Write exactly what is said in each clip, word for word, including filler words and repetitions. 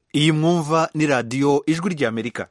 Iyi mwumva ni radiyo ijwi ry'Amerika.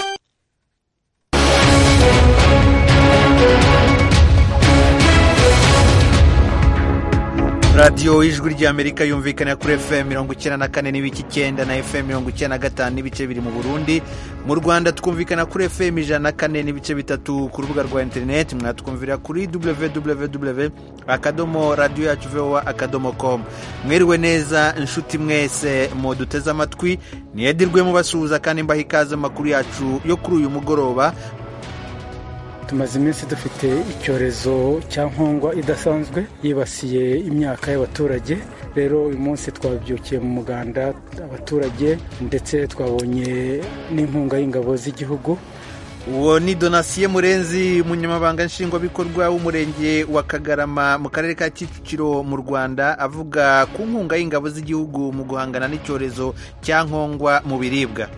radiyo ijwi ry'Amerika yumvikana kuri F M mirongo icyenda na kane n'ibice icyenda na F M mirongo icyenda na gatanu n'ibice biri mu Burundi. Mu Rwanda twumvikana kuri F M ijana na kane n'ibice bitatu ku rubuga rwa interineti. Mwatwumvira kuri w w w akadomo radio yacu voa akadomo com. Mwiriwe neza inshuti mwese muduteze amatwi, niyedirwe mubasuhuza kandi mbaha ikaze amakuru yacu yo kuri uyu mugoroba. Tumaze iminsi dufite icyorezo cya nkongwa idasanzwe yibasiye imyaka y'abaturage. Rero uyu munsi twabyukiye mu muganda abaturage ndetse twabonye n'inkunga y'ingabo z'igihugu. Uwo ni Donatien Murenzi, munyamabanga nshingwabikorwa w'umurenge wa Kagarama mu karere ka Kicukiro mu Rwanda, avuga ku nkunga y'ingabo z'igihugu mu guhangana n'icyorezo cya nkongwa mu biribwa.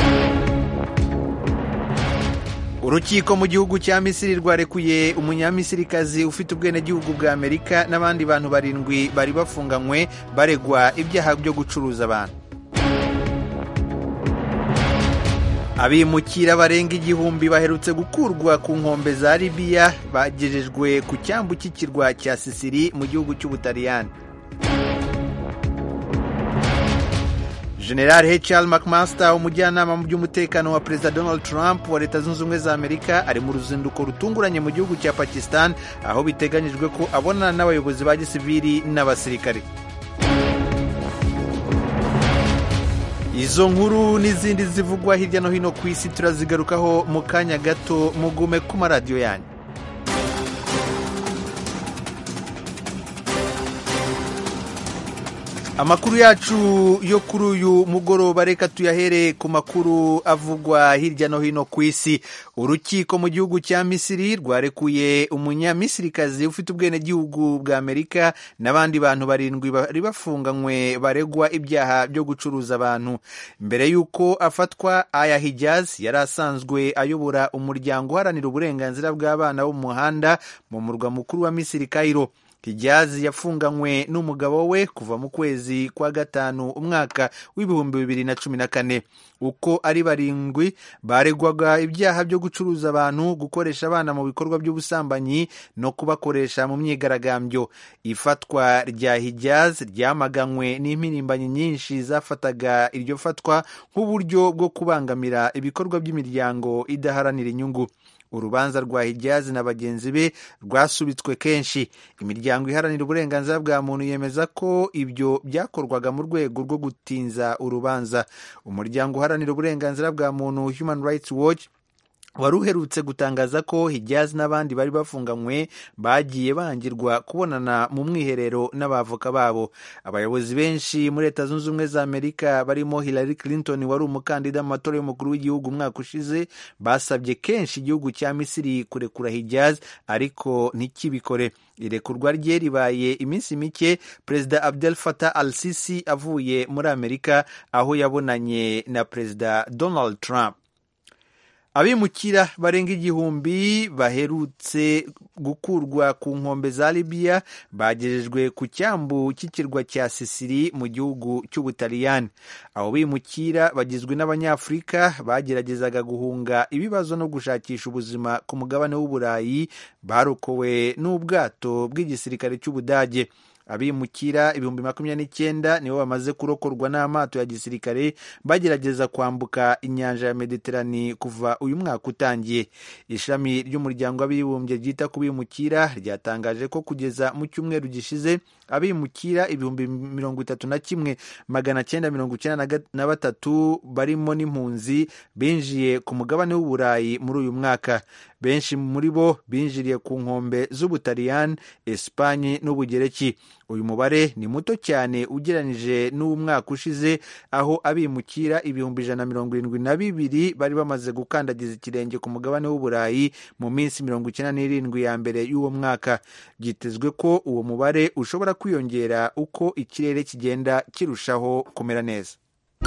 Urukiko mu gihugu cya Misiri rwarekuye umunyamisirikazi ufite ubwenegihugu bwa Amerika n'abandi bantu barindwi bari bafunganywe baregwa ibyaha byo gucuruza abantu. Abimukira barenga igihumbi baherutse gukurwa ku nkombe za Libya bagejejwe ku cyambu cy'ikirwa cya Sicily mu gihugu cy'Ubutaliyani. General H R McMaster, umujyanama mu by'umutekano wa Perezida Donald Trump wa Leta Zunze Ubumwe za Amerika, ari mu ruzinduko rutunguranye mu gihugu cya Pakistan, aho biteganyijwe ko abonana n'abayobozi ba gisivili n'abasirikare. Izo nkuru n'izindi zivugwa hirya no hino ku isi turazigarukaho mu kanya gato. Mugume ku maradiyo yanyu. Amakuru yacu yo kuri uyu mugoroba reka tuyahere ku makuru avugwa hirya no hino ku isi. Urukiko mu gihugu cya Misiri rwarekuye umunyamisirikazi ufite ubwenegihugu bwa Amerika n'abandi bantu barindwi bari bafunganywe baregwa ibyaha byo gucuruza abantu. Mbere y'uko afatwa, Aya Hijaz yari asanzwe ayobora umuryango uharanira uburenganzira bw'abana bo mu muhanda mu murwa mukuru wa Misiri, Cairo. Hijaz yafunganywe n'umugabo we kuva mu kwezi kwa gatanu umwaka w'ibihumbi bibiri na cumi na kane. Uko ari barindwi baregwaga ibyaha byo gucuruza abantu, gukoresha abana mu bikorwa by'ubusambanyi no kubakoresha mu myigaragambyo. Ifatwa rya Hijaz ryamaganywe n'impirimbanyi nyinshi zafataga iryo fatwa nk'uburyo bwo kubangamira ibikorwa by'imiryango idaharanira inyungu. Urubanza rwa Hijaz na bagenzi be rwasubitswe kenshi. Imiryango iharanira uburenganzira bwa muntu yemeza ko ibyo byakorwaga mu rwego rwo gutinza urubanza. Umuryango uharanira uburenganzira bwa muntu Human Rights Watch wari uherutse gutangaza ko Hijaz n'abandi bari bafunganywe bagiye bangirwa kubonana mu mwiherero n'abavoka babo. Abayobozi benshi muri Leta Zunze Ubumwe za Amerika barimo Hillary Clinton wari umukandida mu matora y'umukuru w'igihugu umwaka ushize basabye kenshi igihugu cya Misiri kurekura Hijaz, ariko ntikibikore. Irekurwa rye ribaye iminsi mike Perezida Abdel Fattah al-Sisi avuye muri Amerika, aho yabonanye na Perezida Donald Trump. Abimukira barenga igihumbi baherutse gukurwa ku nkombe za Libya bagejejwe ku cyambu cy'ikirwa cya Sicily mu gihugu cy'Ubutaliyani. Abo bimukira bagizwe n'Abanyafurika bageragezaga guhunga ibibazo no gushakisha ubuzima ku mugabane w'Uburayi, barokowe n'ubwato bw'igisirikare cy'Ubudage. Abimukira ibihumbi makumyabiri n'icyenda nibo bamaze kurokorwa n'amato ya gisirikare bagerageza kwambuka inyanja ya Mediterane kuva uyu mwaka utangiye. Ishami ry'umuryango w'abibumbye ryita ku bimukira ryatangaje ko kugeza mu cyumweru gishize abimukira ibihumbi mirongo itatu na kimwe magana cyenda mirongo icyenda na batatu barimo n'impunzi binjiye ku mugabane w'Uburayi muri uyu mwaka. Benshi muri bo binjiriye ku nkombe z'Ubutaliyani, Espanye n'Ubugereki. Uyu mubare ni muto cyane ugereranije n'umwaka ushize, aho abimukira ibihumbi ijana na mirongo irindwi na bibiri bari bamaze gukandagiza ikirenge ku mugabane w'Uburayi mu minsi mirongo icyenda n'irindwi ya mbere y'uwo mwaka. Byitezwe ko uwo mubare ushobora kwiyongera uko ikirere kigenda kirushaho kumera neza.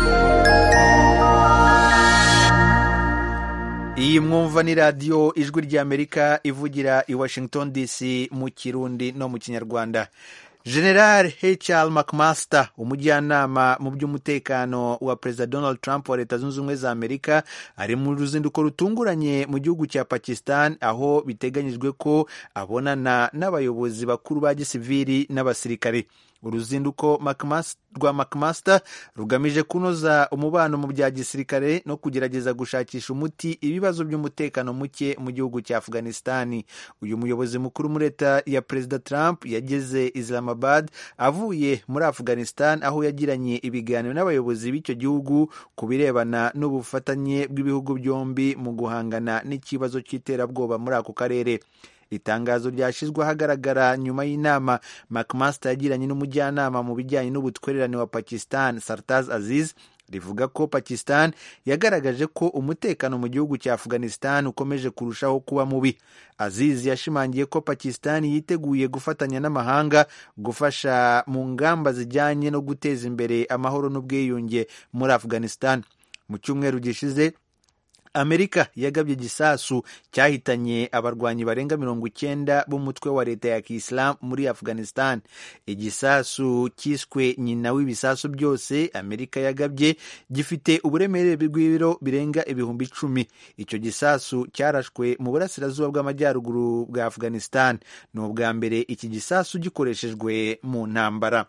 Iyi mwumva ni radiyo ijwi ry'Amerika ivugira i Washington D C mu Kirundi no mu Kinyarwanda. General H R McMaster, umujyanama mu by'umutekano wa Perezida Donald Trump wa Leta Zunze Ubumwe za Amerika, ari mu ruzinduko rutunguranye mu gihugu cya Pakistan, aho biteganyijwe ko abonana n'abayobozi bakuru ba gisivili n'abasirikare. Uruzinduko rwa McMaster rugamije kunoza umubano mu bya gisirikare no kugerageza gushakisha umuti ibibazo by'umutekano muke mu gihugu cya Afghanistan. Uyu muyobozi mukuru muri leta ya Perezida Trump yageze Islamabad avuye muri Afghanistan, aho yagiranye ibiganiro n'abayobozi b'icyo gihugu ku birebana n'ubufatanye bw'ibihugu byombi mu guhangana n'ikibazo cy'iterabwoba muri ako karere. Itangazo ryashyizwe ahagaragara nyuma y'inama McMaster yagiranye n'umujyanama mu bijyanye n'ubutwererane wa Pakistan, Sartaz Aziz, rivuga ko Pakistan yagaragaje ko umutekano mu gihugu cya Afghanistan ukomeje kurushaho kuba mubi. Aziz yashimangiye ko Pakistan yiteguye gufatanya n'amahanga gufasha mu ngamba zijyanye no guteza imbere amahoro n'ubwiyunge muri Afghanistan. Mu cyumweru gishize, Amerika yagabye igisasu cyahitanye abarwanyi barenga mirongo icyenda b'umutwe wa leta ya Kiislamu muri Afghanistan. Igisasu cyiswe nyina w'ibisasu byose Amerika yagabye gifite uburemere bw'ibiro birenga ibihumbi icumi. Icyo gisasu cyarashwe mu burasirazuba bw'amajyaruguru bwa Afghanistan. Ni ubwa mbere iki gisasu gikoreshejwe mu ntambara.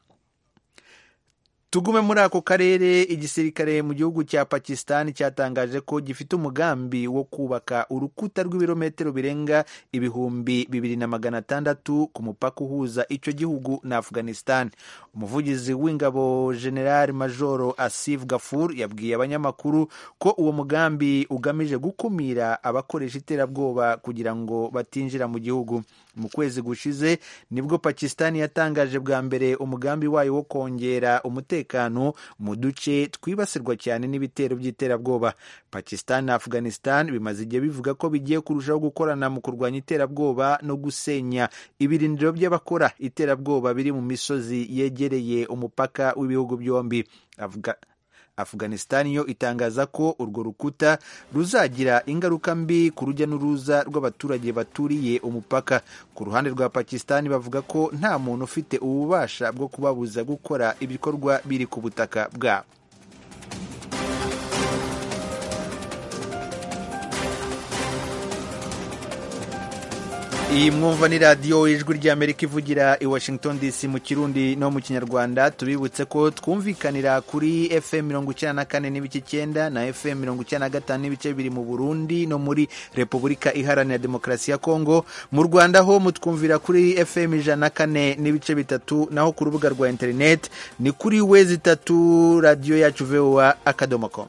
Tugume muri ako karere, igisirikare mu gihugu cya Pakistan cyatangaje ko gifite umugambi wo kubaka urukuta rw'ibirometero birenga ibihumbi bibiri na magana atandatu ku mupaka uhuza icyo gihugu na Afghanistan. Umuvugizi w'ingabo General Major Asif Ghafoor yabwiye abanyamakuru ko uwo mugambi ugamije gukumira abakoresha iterabwoba kugira ngo batinjira mu gihugu. Mu kwezi gushize nibwo Pakistan yatangaje bwa mbere umugambi wayo wo kongera umutekano mu duce twibasirwa cyane n'ibitero by'iterabwoba. Pakistan na Afghanistan bimaze igihe bivuga ko bigiye kurushaho gukorana mu kurwanya iterabwoba no gusenya ibirindiro by'abakora iterabwoba biri mu misozi yegereye umupaka w'ibihugu byombi. Afga Afghanistan yo itangaza ko urwo rukuta ruzagira ingaruka mbi ku rujya n'uruza rw'abaturage baturiye umupaka. Ku ruhande rwa Pakistan bavuga ko nta muntu ufite ububasha bwo kubabuza gukora ibikorwa biri ku butaka bwabo. Iyi mwumva ni radiyo ijwi ry'Amerika ivugira i Washington D C mu Kirundi no mu Kinyarwanda. Tubibutse ko twumvikanira kuri F M mirongo icyenda na kane n'ibice icyenda na F M mirongo icyenda na gatanu n'ibice bibiri mu Burundi no muri Repubulika Iharanira Demokarasi ya Kongo. Mu Rwanda ho mutwumvira kuri F M ijana na kane n'ibice bitatu, naho ku rubuga rwa internet ni kuri wezi itatu radiyo yacu V O A akadomo com.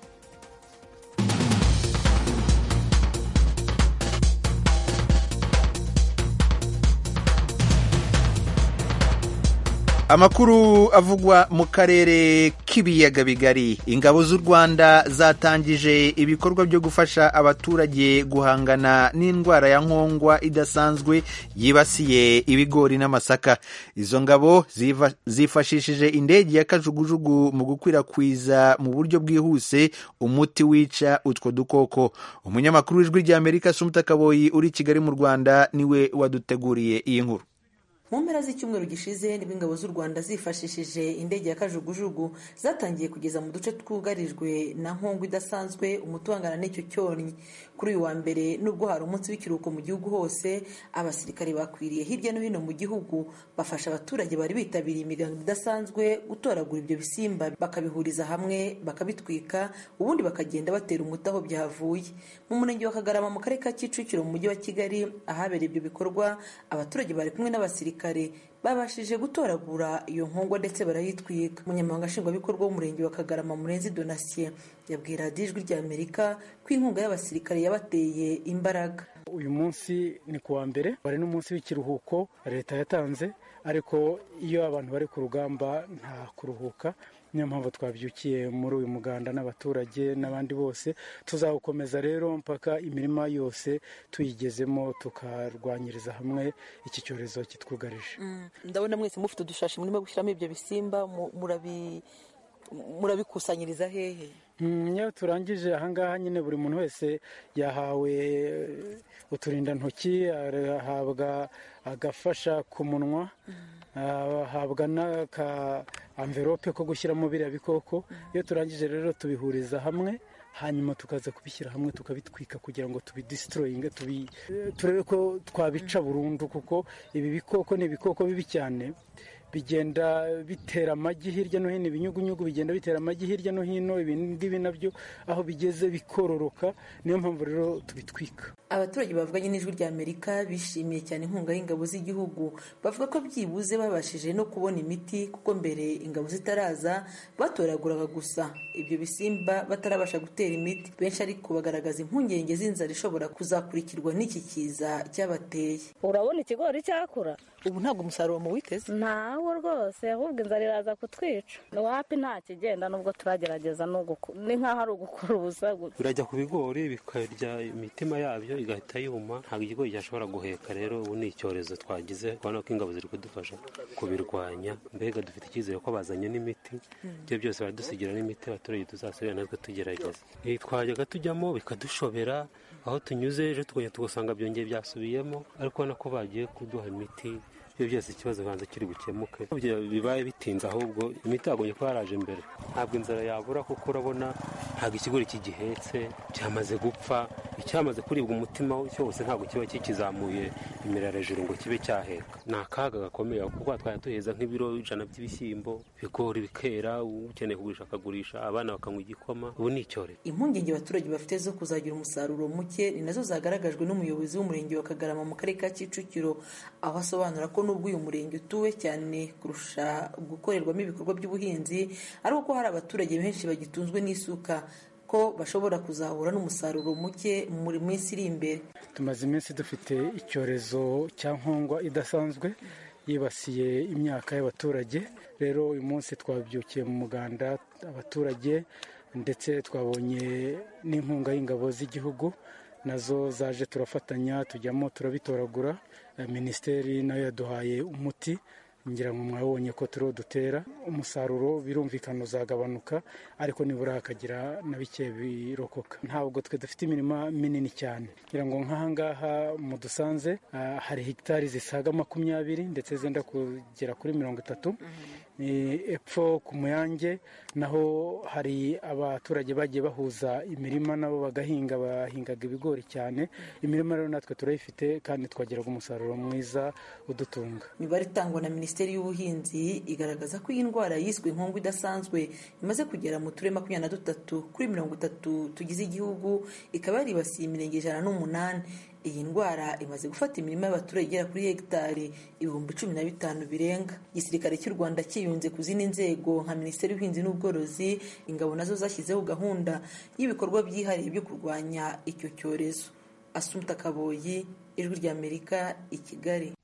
Amakuru avugwa mu karere k'ibiyaga bigari. Ingabo z'u Rwanda zatangije ibikorwa byo gufasha abaturage guhangana n'indwara ya nkongwa idasanzwe yibasiye ibigori n'amasaka. Izo ngabo zifashishije indege ya kajugujugu mu gukwirakwiza mu buryo bwihuse umuti wica utwo dukoko. Umunyamakuru w'ijwi ry'Amerika Sumta Kaboyi uri Kigali mu Rwanda niwe waduteguriye iyi nkuru. Mu mpera z'icyumweru gishize nibwo ingabo z'u Rwanda zifashishije indege ya kajugujugu zatangiye kugeza mu duce twugarijwe na nkongwa idasanzwe umuti uhangana n'icyo cyonnyi. Kuri uyu wa mbere nubwo hari umunsi w'ikiruhuko mu gihugu hose, abasirikare bakwiriye hirya no hino mu gihugu bafasha abaturage bari bitabiriye imigango idasanzwe gutoragura ibyo bisimba bakabihuriza hamwe bakabitwika, ubundi bakagenda batera umuti aho byavuye. Mu murenge wa Kagarama mu karere ka Kicukiro mu mujyi wa Kigali ahabereye ibyo bikorwa, abaturage bari kumwe n'abasirikare babashije gutoragura iyo nkongwa ndetse barayitwika. Umunyamabanga nshingwabikorwa w'umurenge wa Kagarama Murenzi Donatien yabwiye radiyo ijwi ry'Amerika ko inkunga y'abasirikare yabateye imbaraga. Uyu munsi ni kuwa mbere, bari n'umunsi w'ikiruhuko leta yatanze, ariko iyo abantu bari ku rugamba nta kuruhuka. Niyo mpamvu twabyukiye muri uyu muganda n'abaturage n'abandi bose. Tuzawukomeza rero mpaka imirima yose tuyigezemo tukarwanyiriza hamwe iki cyorezo kitwugarije. Mm. Ndabona mwese mufite udushashi murimo gushyiramo ibyo bisimba, murabi murabikusanyiriza hehe? Iyo turangije ahangaha nyine buri muntu wese yahawe uturindantoki, ahabwa agafasha ku munwa, ahabwa n'aka amverope ko gushyiramo biriya bikoko. Iyo turangije rero tubihuriza hamwe, hanyuma tukaza kubishyira hamwe tukabitwika kugira ngo tubidistroyinge, turebe ko twabica burundu, kuko ibi bikoko ni ibikoko bibi cyane, bigenda bitera amagi hirya no hino, ibinyugunyugu bigenda bitera amagi hirya no hino, ibingibi nabyo aho bigeze bikororoka, niyo mpamvu rero tubitwika. Abaturage bavuganye n'Ijwi rya Amerika bishimiye cyane inkunga y'ingabo z'igihugu, bavuga ko byibuze babashije no kubona imiti, kuko mbere ingabo zitaraza batoraguraga gusa ibyo bisimba batarabasha gutera imiti. Benshi ariko bagaragaza impungenge z'inzara ishobora kuzakurikirwa n'iki kiza cyabateye. Urabona ikigori cyakura ubu ntabwo umusaruro mu witeze? Ntawo rwose, ahubwo inzara iraza kutwica. Wapi nta kigenda, nubwo turagerageza, ni nk'aho ari ugukora ubusa gusa. Birajya ku bigori bikarya imitima yabyo igahita yuma, ntabwo ikigori cyashobora guheka. Rero ubu ni icyorezo twagize, kubona ko ingabo ziri kudufasha kubirwanya. Mbega dufite icyizere ko bazanye n'imiti, ibyo byose baradusigira n'imiti, abaturage tuzasubira natwe tugerageza. Twajyaga tujyamo bikadushobera, aho tunyuze ejo tukongera tugasanga byongeye byasubiyemo, ariko ubona ko bagiye kuduha imiti. Ibyo byose ikibazo banza kiri gukemuke, bibaye bitinze, ahubwo imiti yagoye ko yaraje mbere. Ntabwo inzara yabura, kuko urabona ntabwo ikigori kigihetse, cyamaze gupfa, icyamaze kuribwa umutima cyose ntabwo kiba kikizamuye imirara hejuru ngo kibe cyaheka. Ni akaga gakomeye, kuko twajya tuheza nk'ibiro ijana by'ibishyimbo, ibigori bikera, ukeneye kugurisha akagurisha, abana bakanywa igikoma. Ubu ni icyorezo. Impungenge abaturage bafite zo kuzagira umusaruro muke ni nazo zagaragajwe n'umuyobozi w'umurenge wa Kagarama mu karere ka Kicukiro, aho asobanura ko nubwo uyu murenge utuwe cyane kurusha gukorerwamo ibikorwa by'ubuhinzi, ariko ko hari abaturage benshi bagitunzwe n'isuka, ko bashobora kuzahura n'umusaruro muke mu minsi iri imbere. Tumaze iminsi dufite icyorezo cya nkongwa idasanzwe yibasiye imyaka y'abaturage. Rero uyu munsi twabyukiye mu muganda abaturage, ndetse twabonye n'inkunga y'ingabo z'igihugu, nazo zaje turafatanya tujyamo turabitoragura. Minisiteri nayo yaduhaye umuti, ngira ngo mwabonye ko turiho dutera. Umusaruro birumvikana uzagabanuka, ariko nibura hakagira na bike birokoka. Ntabwo twe dufite imirima minini cyane, ngira ngo nk'ahangaha mu Dusanze hari hegitari zisaga makumyabiri ndetse zenda kugera kuri mirongo itatu. Epfo ku Muyange naho hari abaturage bagiye bahuza imirima, nabo bagahinga, bahingaga ibigori cyane. Imirima rero natwe turayifite, kandi twageraga umusaruro mwiza udutunga. Imibare itangwa na Minisiteri y'Ubuhinzi igaragaza ko iyi ndwara yiswe inkongo idasanzwe imaze kugera mu turere makumyabiri na dutatu kuri mirongo itatu tugize igihugu, ikaba yaribasiye imirenge ijana n'umunani. Iyi ndwara imaze gufata imirima y'abaturage igera kuri hegitari ibihumbi cumi na bitanu birenga. Igisirikare cy'u Rwanda kiyunze ku zindi nzego nka Minisiteri y'Ubuhinzi n'Ubworozi, ingabo nazo zashyizeho gahunda y'ibikorwa byihariye byo kurwanya icyo cyorezo. Assumpta Kaboyi, Ijwi rya Amerika, i Kigali.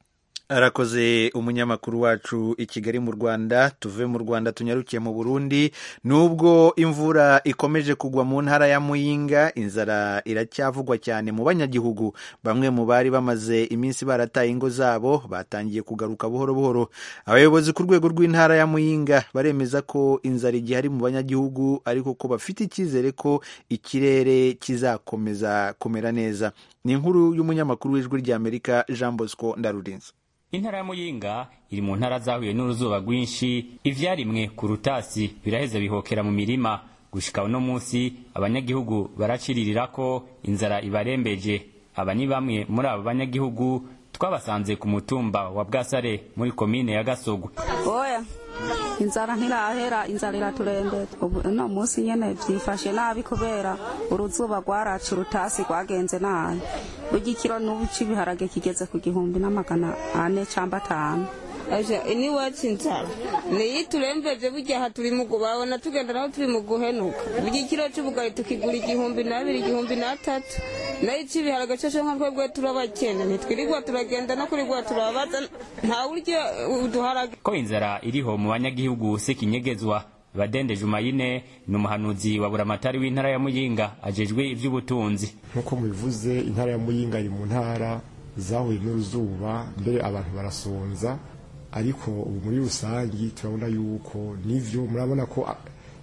Arakoze umunyamakuru wacu i Kigali mu Rwanda. Tuve mu Rwanda tunyarukiye mu Burundi. Nubwo imvura ikomeje kugwa mu ntara ya Muyinga, inzara iracyavugwa cyane mu banyagihugu. Bamwe mu bari bamaze iminsi barataye ingo zabo batangiye kugaruka buhoro buhoro. Abayobozi ku rwego rw'intara ya Muyinga baremeza ko inzara igihari mu banyagihugu, ariko ko bafite icyizere ko ikirere kizakomeza kumera neza. Ni inkuru y'umunyamakuru w'Ijwi rya Amerika Jean Bosco Ndarurinze. Intara ya Muyinga iri mu ntara zahuye n'uruzuba rwinshi, ivyarimwe ku rutasi biraheza bihokera mu mirima. Gushika uno munsi abanyagihugu baraciririra ko inzara ibarembeje. Aba ni bamwe muri abo banyagihugu twabasanze ku mutumba wa Bwasare muri komine ya Gasogo. Oya, inzara ntirahera, inzara iraturembera. Uno munsi nyene vyifashe nabi kubera uruzuba rwaraca urutasi rwagenze nabi. Burya ikiro n'ubu c'ibiharage kigeze ku gihumbi n'amagana ane camba atanu. Aja ini wacu inzara niyi turembeje, burya aha turi mu kubabona tugenda naho turi mu guhenuka. Burya ikiro c'ubugari tukigura igihumbi n'abiri, igihumbi n'atatu. Nayo icibiharage cyo nka twebwe turabakene, ntitwirirwa turagenda no kurigwa turabaza, nta uryo uduharage. Ko inzara iriho mu banyagihugu se kinyegezwa. Badende Jumayine ni umuhanuzi wa buramatari w'intara ya Muyinga ajejwe ivy'ubutunzi. Nkuko mubivuze, intara ya Muyinga iri mu ntara zahuye n'uruzuba, mbere abantu barasonza, ariko ubu muri rusangi turabona yuko nivyo, murabona ko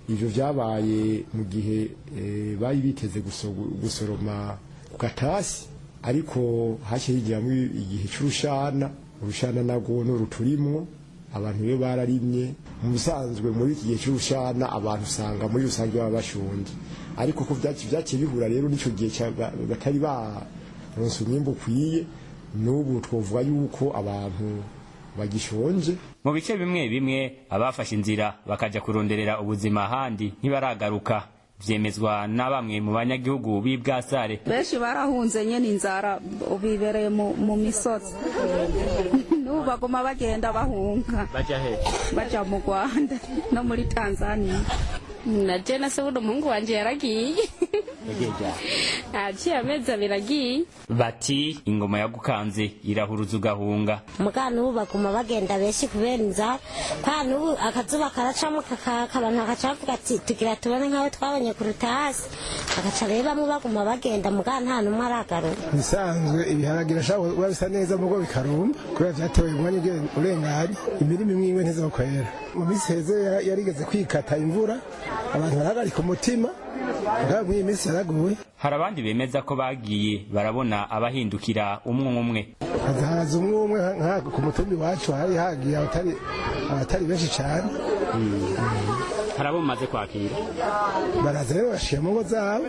ivyo vyabaye mu gihe e, bari biteze gusoroma ku gatasi ariko haciye higiramo igihe c'urushana urushana nago n'uruturimwo abantu rero bararimye mu bisanzwe muri iki gihe c'urushana abantu usanga muri rusange baba bashonje ariko ko vyaciye bihura rero n'ico gihe batari baronse umwimbu ukwiye n'ubu twovuga yuko abantu bagishonje. Mu bice bimwe bimwe abafashe inzira bakaja kuronderera ubuzima ahandi ntibaragaruka, vyemezwa na bamwe mu banyagihugu b'Ibwasare. Benshi barahunze nyene inzara bibereye mu misozi n'ubu bagoma bagenda bahunga baja he baja mu Rwanda no muri Tanzania. Na jena se buno mungu wanje yaragiye yageja aciye amezi abiri agiye. Bati ingoma yagukanze irahuruza ugahunga. Mugana ubu baguma bagenda benshi kubera inzara kandi ubu akazuba karacamo abantu bakacavuga ati tugira tubone nkaho twabonye ku rutasi agaca rero bamwe baguma bagenda mugana nta numwe aragaruka. Bisanzwe ibiharagira shabo bisa neza mugo bikarumba kubera vyatewe umwanya urenganye imirimo imwe imwe ntizokwera. Mu minsi heze yarigeze kwikata imvura abantu baragarika umutima ngabo iyi minsi yaraguye. Hari abandi bemeza ko bagiye barabona abahindukira umwe umwe. Hazaza umwe umwe nka ku mutumbi wacu hari hagiye abatari abatari benshi cyane. Hari abo maze kwakira baraza rero bashiye mu ngo zabo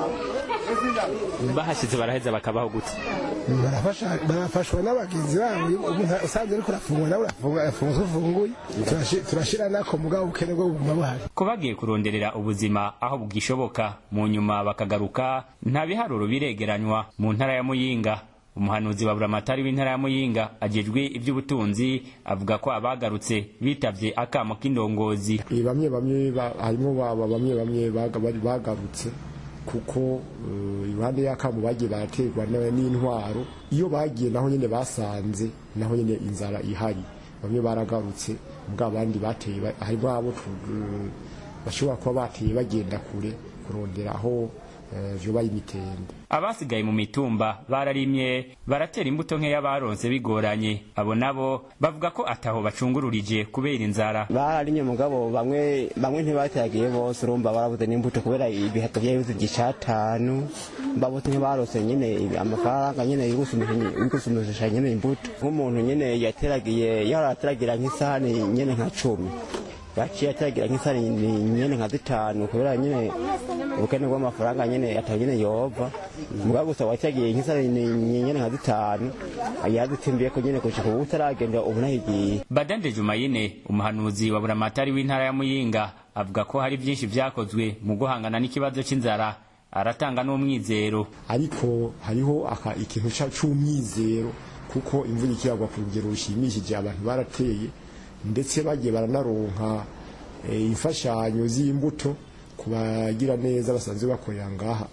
bahashitse baraheza bakabaho gute. Barafasha barafashwa n'abagenzi babo usanze ariko urafungwa nawe urafunga ufunguye turashira nako mugabo ukene bwo buguma buhari. Ko bagiye kuronderera ubuzima aho bugishoboka mu nyuma bakagaruka nta biharuro biregeranywa mu ntara ya Muyinga. Umuhanuzi wa Buramatari w'intara ya Muyinga ajejwe iby'ubutunzi avuga ko abagarutse bitavye akamo k'indongozi. Bamwe bamwe harimo baba bamwe bamwe bagarutse kuko iruhande y'akamo bagiye baraterwa n'intwaro iyo bagiye naho nyene basanze naho nyene inzara ihari bamwe baragarutse mbwa abandi bateye harimo abo bashobora kuba bateye bagenda kure kurondera aho vyoba imitembe. Abasigaye mu mitumba bararimye baratera imbuto nkeya baronse bigoranye. Abo nabo bavuga ko ataho bacungururije kubera inzara. Bararimye mugabo bamwe bamwe ntibateragiye bose urumva barabuze n'imbuto kubera ibihato byabuze gicatanu babuze ntibarose nyene amafaranga nyene y'ugusumisha nyene imbuto. Nk'umuntu nyene yateragiye yarateragira nk'isahani nyene nka cumi yaciye ateragira nk'isahani nyene nka zitanu kubera nyene ubukene bw'amafaranga nyene atanyene yova mugabo gusa watyagiye nk'isahani nyene nka zitanu yazitimbiye ko nyene kushika ubu utaragenda ubu nahigiye. Badande Jumayine umuhanuzi wa Buramatari w'intara ya Muyinga avuga ko hari byinshi vyakozwe mu guhangana n'ikibazo c'inzara aratanga n'umwizero. Ariko hariho aka ikintu c'umwizero kuko imvura ikiragwa ku rugero rushimishije abantu barateye ndetse bagiye baranaronka imfashanyo z'imbuto kubagira neza basanzwe bakorera ngaha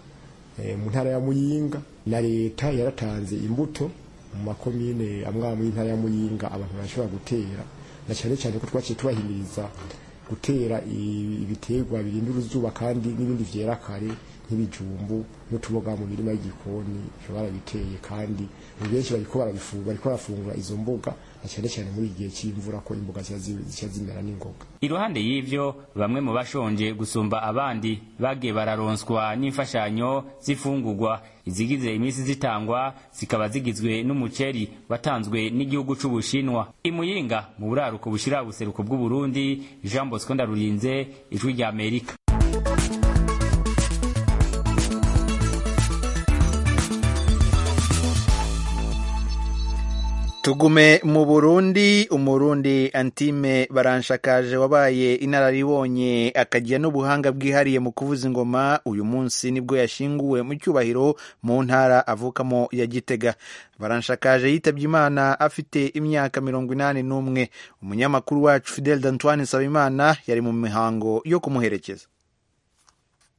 mu ntara ya Muyinga na leta yaratanze imbuto mu makomine amwe y'intara ya Muyinga abantu bashobora gutera na cyane cyane ko twaciye tubahimiriza gutera ibiterwa birinda uruzuba kandi n'ibindi vyera kare nk'ibijumbu n'utuboga mu mirima y'igikoni bashobora biteye kandi benshi bariko barabifungura bariko barafungura izo mboga na cyane cyane muri igihe cy'imvura ko imboga zica zimera n'ingoga. Iruhande y'ivyo bamwe mu bashonje gusumba abandi bagiye bararonswa n'imfashanyo zifungurwa izigize imisi zitangwa zikaba zigizwe n'umuceri watanzwe n'igihugu c'Ubushinwa. Imuyinga mu buraruko bushira buseruko bw'u Burundi, Jean Bosco Ndarurinze, Ijwi rya Amerika. Tugume mu Burundi. Umurundi Antime Baranshakaje wabaye inararibonye akagira n'ubuhanga bwihariye mu kuvuza ingoma uyu munsi nibwo yashinguwe mu cyubahiro mu ntara avukamo ya Gitega. Baranshakaje yitabye Imana afite imyaka mirongo inani n'umwe. Umunyamakuru wacu Fidel D'Antoine Nsabimana yari mu mihango yo kumuherekeza.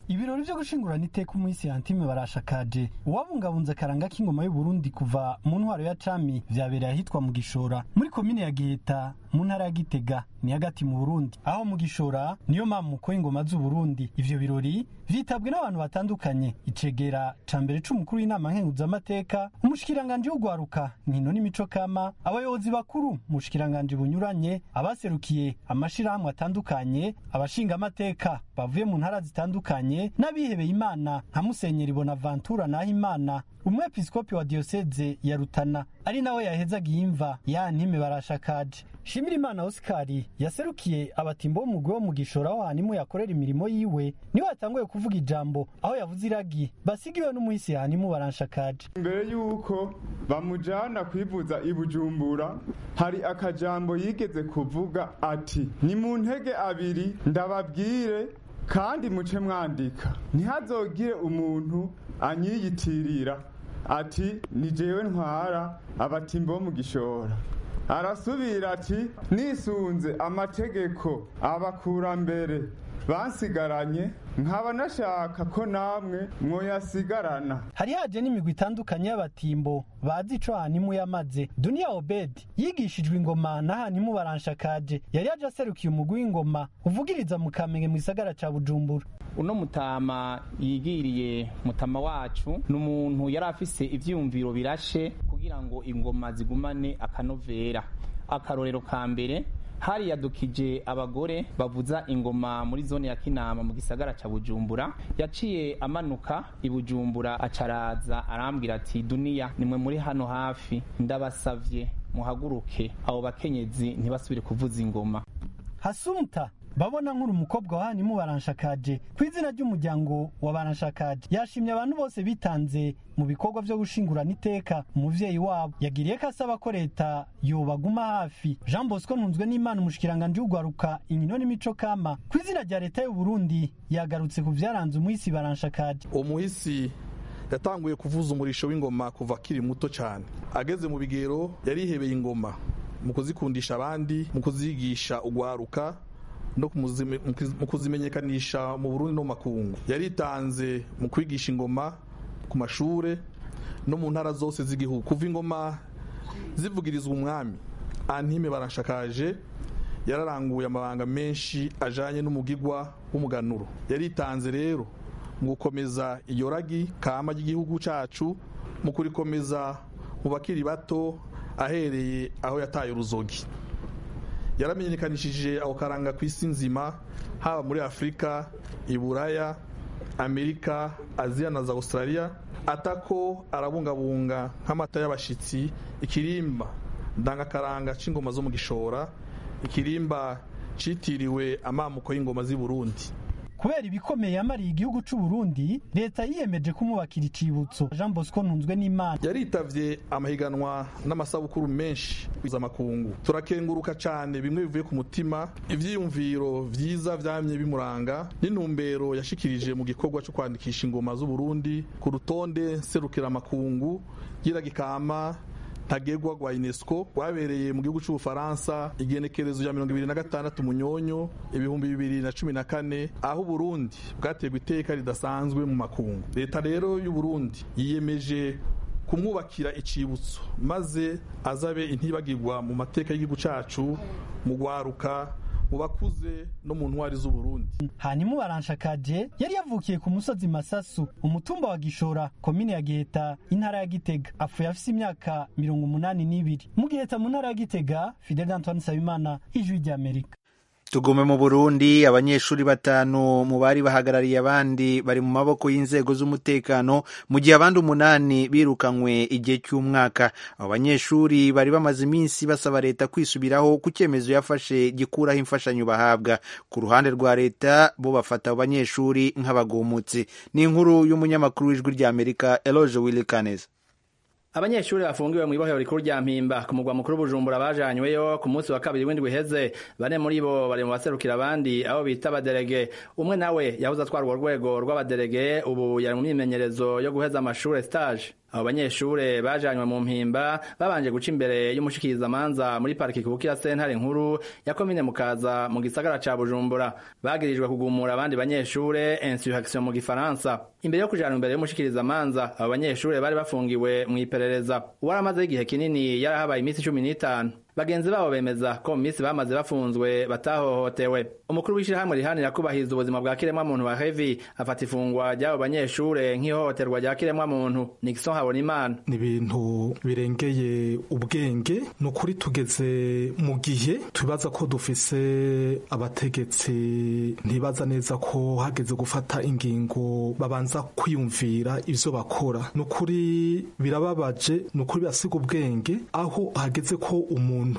ibirori vyo gushingurana iteka umuhisi Antime Barashakaje uwabungabunze akaranga k'ingoma y'u Burundi kuva mu ntwaro ya cami vyabereye ahitwa mu Gishora muri komine ya Giheta mu ntara ya Gitega ni hagati mu Burundi aho mu Gishora niyo mamuko y'ingoma z'u Burundi. Ivyo birori vyitabwe n'abantu batandukanye icegera ca mbere c'umukuru w'inama nkenguzamateka umushikiranganje w'ugwaruka nkino n'imico kama abayobozi bakuru mu bushikiranganje bunyuranye abaserukiye amashirahamwe atandukanye abashinga amateka bavuye mu ntara zitandukanye n'abihebeye Imana nka Musenyeri Bonaventura Nahimana umwepiskopi wa diocese ya Rutana ari nawe yahezaga imva ya Antime Barashakaje. Shimirimana Oscar yaserukiye abatimbo b'umugwi wo mu Gishora aho Antime yakorera imirimo yiwe niwe yatanguye kuvuga ijambo aho yavuze iragi basigiwe n'umuhisi Antime Barashakaje. Mbere yuko bamujana kwivuza i Bujumbura hari akajambo yigeze kuvuga ati ni mu ntege abiri ndababwire kandi muce mwandika ntihazogire umuntu anyiyitirira ati ni jewe ntwara abatimbo bo mu Gishora. Arasubira ati nisunze amategeko abakurambere bansigaranye nkaba nashaka ko namwe mwoyasigarana. Hari haje n'imigwi itandukanye y'abatimbo bazi ico Antime yamaze. Dunia Obed yigishijwe ingoma na Antime Barashakaje yari yaje aserukiye umugwi w'ingoma uvugiriza mu Kamenge mu gisagara ca Bujumbura. Uno mutama yigiriye mutama wacu n'umuntu yari afise ivyumviro birashe kugira ngo ingoma zigumane akanovera. Akarorero ka mbere hari yadukije abagore bavuza ingoma muri zone ya Kinama mu gisagara ca Bujumbura. Yaciye amanuka i Bujumbura acaraza arambwira ati Dunia nimwe muri hano hafi ndabasavye muhaguruke abo bakenyezi ntibasubire kuvuza ingoma. Hasumta babona nkuru umukobwa wa Antime Barashakaje kw'izina ry'umuryango wa Barashakaje yashimye abantu bose bitanze mu bikorwa vyo gushingurana iteka umuvyeyi wabo. Yagiriye ko asaba ko leta yobaguma hafi. Jean Bosco Ntunzwe n'Imana umushikiranganje w'ugwaruka inkino n'imico kama kw'izina rya leta y'u Burundi yagarutse ku vyaranze umuhisi Barashakaje. Umuhisi yatanguye kuvuza umurisho w'ingoma kuva akiri muto cyane. Ageze mu bigero yarihebeye ingoma mu kuzikundisha abandi mu kuzigisha ugwaruka no mu kuzimenyekanisha mu Burundi no makungu. Yaritanze mu kwigisha ingoma ku mashure no mu ntara zose z'igihugu. Kuva ingoma zivugirizwa umwami Antime Barashakaje yararanguye amabanga menshi ajanye n'umugigwa w'umuganuro. Yaritanze rero mu gukomeza iyo ragi kama ry'igihugu cacu mu kurikomeza mu bakiri bato ahereye aho yataye uruzogi. Yaramenyekanishije aho karanga kw'isi nzima haba muri Afrika, Iburaya, Amerika, Aziya na za Australia. Atako arabungabunga nk'amata y'abashitsi ikirimba ndangakaranga c'ingoma zo mu Gishora, ikirimba citiriwe amamuko y'ingoma z'i Burundi. Kubera ibikomeye yamariye igihugu c'u Burundi leta yiyemeje kumubakira icibutso. Jean Bosco Ntunzwe n'Imana yaritavye amahiganwa n'amasabukuru menshi z'amakungu. Turakenguruka cane bimwe bivuye ku mutima ivyiyumviro vyiza vyamye bimuranga n'intumbero yashikirije mu gikorwa cyo kwandikisha ingoma z'u Burundi ku rutonde serukira makungu giragikama ntagegwa rwa UNESCO wabereye mu gihugu c'Ubufaransa igenekerezo ya mirongo ibiri na gatandatu Munyonyo ibihumbi bibiri na cumi na kane aho Burundi bwategwa iteka ridasanzwe mu makungu. Leta rero y'u Burundi yiyemeje kumwubakira icibutso maze azabe intibagirwa mu mateka y'igihugu cacu mu gwaruka mu bakuze no mu ntwari z'u Burundi. Antime Barashakaje yari yavukiye ku musozi Masasu umutumba wa Gishora komine ya Giheta intara ya Gitega. Apfuye afise imyaka mirongo umunani n'ibiri. Mu Giheta mu ntara ya Gitega, Fidel Antoine Nsabimana, Ijwi ry'Amerika. Tugume mu Burundi, abanyeshuri batanu mu bari bahagarariye abandi bari mu maboko y'inzego z'umutekano mu gihe abandi umunani birukanywe igihe cy'umwaka. Abo banyeshuri bari bamaze iminsi basaba leta kwisubiraho ku cyemezo yafashe gikuraho imfashanyo bahabwa. Ku ruhande rwa leta bo bafata abo banyeshuri nk'abagumutsi. Ni inkuru y'umunyamakuru w'Ijwi ry'Amerika Eloge Wilikaneza. Abanyeshuri bafungiwe mu ibohero rikuru rya Mpimba ku mugwa mukuru Bujumbura bajanyweyo ku munsi wa kabiri w'indwi heze. Bane muri bo bari mu baserukira abandi abo bita abaderege. Umwe nawe yahoze atwara urwo rwego rw'abaderege ubu yari mu myimenyerezo yo guheza amashuri stage. abo banyeshure bajanywe mu mpimba babanje guca imbere y'umushikirizamanza muri pariki kubukira sentare nkuru ya komine Mukaza mu gisagara ca Bujumbura bagirijwe kugumura abandi banyeshure insurrection mu gifaransa. Imbere yo kujana imbere y'umushikirizamanza abo banyeshure bari bafungiwe mu iperereza uwaramaze igihe kinini yarahabaye imisi cumi n'itanu. Bagenzi babo bemeza ko mu misi bamaze bafunzwe batahohotewe. Umukuru w'ishirahamwe rihanira kubahiriza ubuzima bwa kiremwa muntu wa Hevi afata ifungwa ry'abo banyeshure nk'ihohoterwa rya kiremwa muntu. Nixon Habonimana: ni ibintu birengeye ubwenge, ni ukuri tugeze mu gihe tubaza ko dufise abategetsi ntibaza neza ko hageze gufata ingingo babanza kwiyumvira ivyo bakora. Ni ukuri birababaje, ni ukuri birasiga ubwenge aho hageze ko umuntu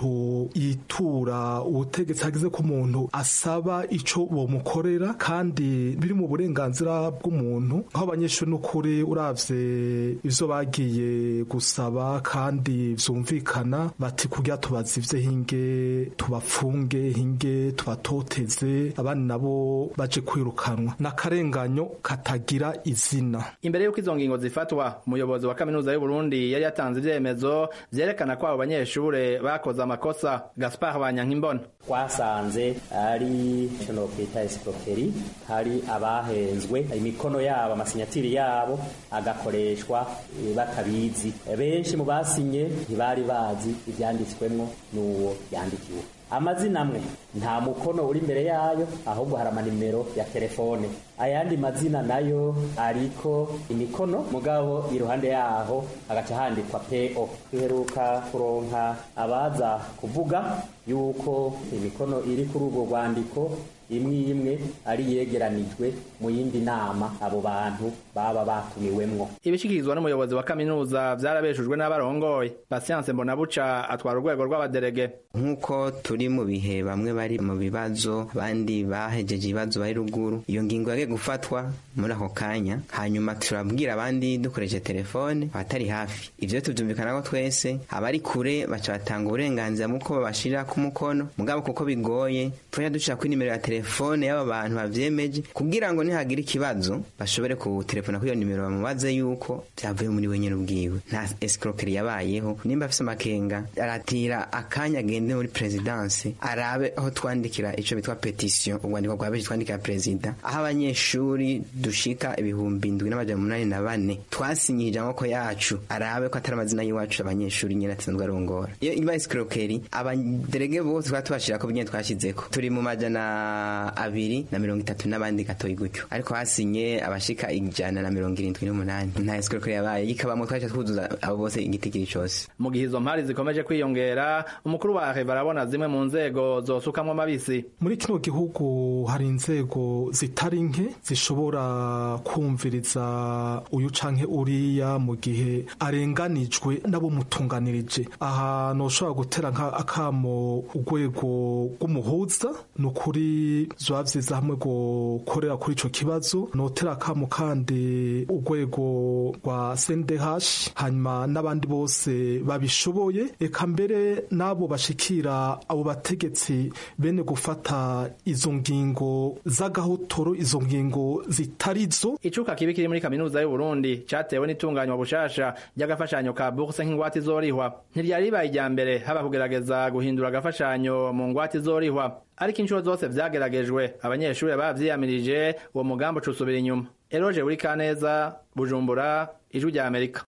yitura ubutegetsi, hageze ko umuntu asaba ico bomukorera kandi biri mu burenganzira bw'umuntu. Aho abanyeshuri n'ukuri uravye ivyo bagiye gusaba kandi vyumvikana bati kugira tubazivye hinge tubafunge hinge tubatoteze abandi nabo baje kwirukanwa n'akarenganyo katagira izina. Imbere y'uko izo ngingo zifatwa umuyobozi wa kaminuza y'u Burundi yari yatanze ivyemezo vyerekana ko abo banyeshure bakoze amakosa. Gaspard Banyankimbona: twasanze ari cyo kwita escroquerie, hari abahenzwe imikono yabo amasinyatiri yabo agakoreshwa batabizi. Benshi mu basinye ntibari bazi ibyanditswemwo n'uwo yandikiwe. Amazina amwe nta mukono uri imbere yayo, ahubwo hari amanimero ya telefone. Ayandi mazina nayo ariko imikono mugabo iruhande yaho agaca handikwa P O. Tuheruka kuronka abaza kuvuga yuko imikono iri kuri urwo rwandiko imwe imwe ari yegeranijwe mu yindi nama abo bantu baba batumiwemwo. Ibishikirizwa n'umuyobozi wa kaminuza vyarabeshujwe n'abarongoye. Patience Mbonabuca atwara urwego rw'abaderege: nkuko turi mu bihe bamwe bari mu bibazo abandi bahejeje ibibazo bari ruguru, iyo ngingo yage gufatwa muri ako kanya, hanyuma turabwira abandi dukoresheje telefone batari hafi. Ivyo tuvyumvikana ko twese abari kure baca batanga uburenganzira muko babashira ku mukono, mugabo kuko bigoye tuya dushaka kuri nimero ya telefone y'aba bantu bavyemeje kugira ngo nihagira ikibazo bashobore ku telefona kuri iyo nimero bamubaze yuko byavuye muri wenyene ubwiwe. Nta escroquerie yabayeho. Nimba afise amakenga aratira akanya gende muri presidence arabe aho twandikira ico bitwa petition, ubwandiko bwabeje twandikira president, aho abanyeshuri dushika ibihumbi indwi n'amajana umunani na bane twasinyije amako yacu, arabe ko atari amazina y'iwacu abanyeshuri nyene atsanzwe arongora. Iyo iba escroquerie abaderege bose twatubashira ko binyene twashizeko turi mu majana abiri na mirongo itatu n'abandi gatoyi gutyo, ariko hasinye abashika ijana na mirongo irindwi n'umunani. Nta escroquerie yabaye, ikabamwe twaje twuzuza abo bose igitigiri cyose. Mu gihe izo mpari zikomeje kwiyongera, umukuru wa Areva arabona zimwe mu nzego zosukamwo amabisi. Muri kino gihugu hari inzego zitari nke zishobora kumviriza uyu canke uriya mu gihe arenganijwe nabo mutunganirije. Aha noshobora gutera nka akamo urwego rw'umuhuza, nukuri zoba vyiza hamwe gukorera kuri ico kibazo. Notera akamo kandi urwego rwa C N D H, hanyuma n'abandi bose babishoboye, eka mbere nabo bashikira abo bategetsi bene gufata izo ngingo z'agahotoro, izo ngingo zitarizo. Icuka kibi kiri muri kaminuza y'u Burundi catewe n'itunganywa bushasha ry'agafashanyo ka bourse nk'ingwate izorihwa. Ntiryari ribaye irya mbere haba kugerageza guhindura agafashanyo mu ngwate izorihwa, ariko inshuro zose vyageragejwe abanyeshuri bavyiyamirije, uwo mugambo ucusubira inyuma. Eloge Wirikaneza, Bujumbura, Ijwi rya Amerika.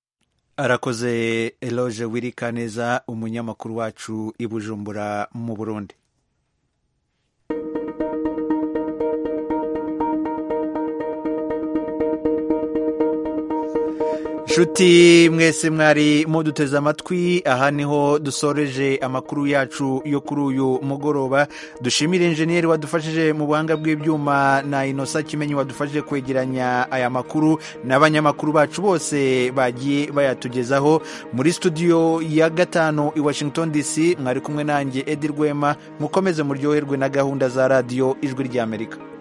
Arakoze Eloge Wirikaneza, umunyamakuru wacu i Bujumbura mu Burundi. Shuti mwese mwari muduteze amatwi, aha niho dusoreje amakuru yacu yo kuri uyu mugoroba. Dushimire engineer wadufashije mu buhanga bw'ibyuma na Inosa Kimenyi wadufashije kwegeranya aya makuru, n'abanyamakuru bacu bose bagiye bayatugezaho. Muri studio ya gatanu i Washington D C mwari kumwe nanjye Edi Rwema. Mukomeze muryoherwe na gahunda za radio Ijwi rya Amerika.